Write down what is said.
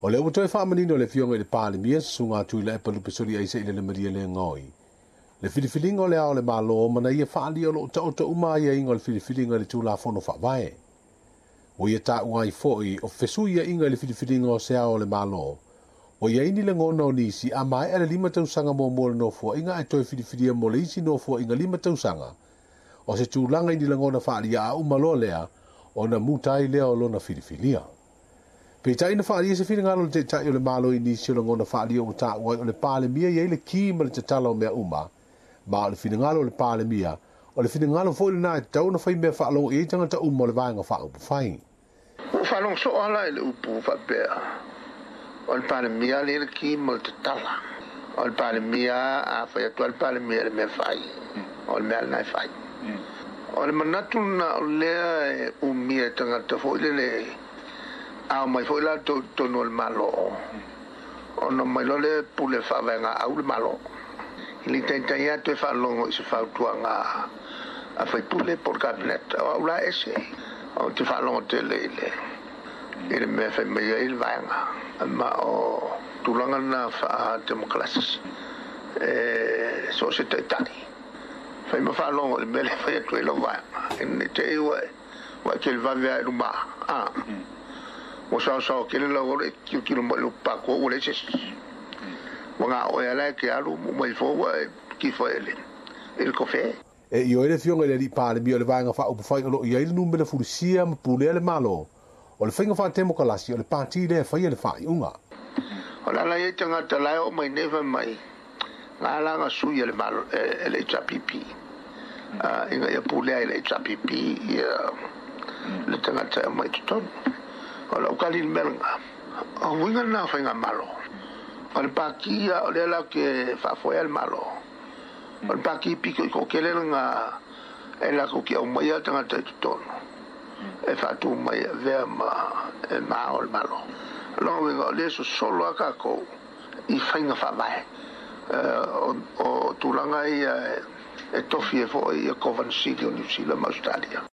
O le uto e whaamanino le fionga le pāle mia sunga tui le epalu pesori aise ile le maria le ngoi. Le whiriwhiringo le ao le malo o mana ia whaali o lo ta uma ia inga le whiriwhiringa le tūla whono whawae. O ia tā unga i fōi o whesu ia inga le whiriwhiringa o se ao le malo. O ia ini le ngona o nisi a mai ele 5 tausanga mō mōle no fua inga e toi whiriwhiria mo le isi no fua inga 5 tausanga. O se tūlanga ini le ngona whaali a umalo lea o na mutai lea o lona whiriwhiria. Pe tai na whaali se whiringa lo te tai o le malo i nisi o le ngona whaali o tā unga o le pāle mia ia le ki ma le te tala o mea uma. Ma o le whiringa lo le pāle mia o le whiringa lo fōi le nā e tau na whai mea whaalong e tangata uma o le vaenga whaupu whai. Whalong so ala i le upu whapea. O le pāle mia le ki mo le te tala. O le pāle mia a whai atu le pāle mia le mea whai. O le mea le nai whai. O le manatu na o lea e umia tangata fōi le au mai fōi la tonu le malo. O no mai lo le pule whawenga au le malo. Ili taitai atu e whalongo i se whautuanga a whai pule por cabinet. O au la ese. O te whalongo te leile. Ile me whai mea il vaenga. Ma o tulanga na wha demokrasis. So se taitani. Whai ma whalongo i mele whai atu e lo vaenga. Ine te iwa wa ke le vavea e ruma. Mo sao ke le lagore ki lo mo pa ko o le ses. Wanga o ala ke alu mo mai fo wa ki fo ele. Il cofe. E io ele fionga le pāle mia o le vaenga wha upu whai o lo ia ili numele furusia ma pule le malo. O le whainga wha temo kalasi o le pāti le whai le whai unga. O la e tangata lai o mai neva mai. Ngā langa sui le malo le HPP. Inga ia pule le HPP ia le tangata mai tutonu. O la ukali melanga. O winga na whainga malo. O le pakia o le ala ke whafoea le malo. O le paki piko i kokele nga e la ko ki au mai tangata i tutonu. E whatu mai vea ma e maa o le malo. Longa winga o le so solo a kako i whainga whawae. O tūlanga i e tofi e fo i a Covent City o New Zealand, Australia.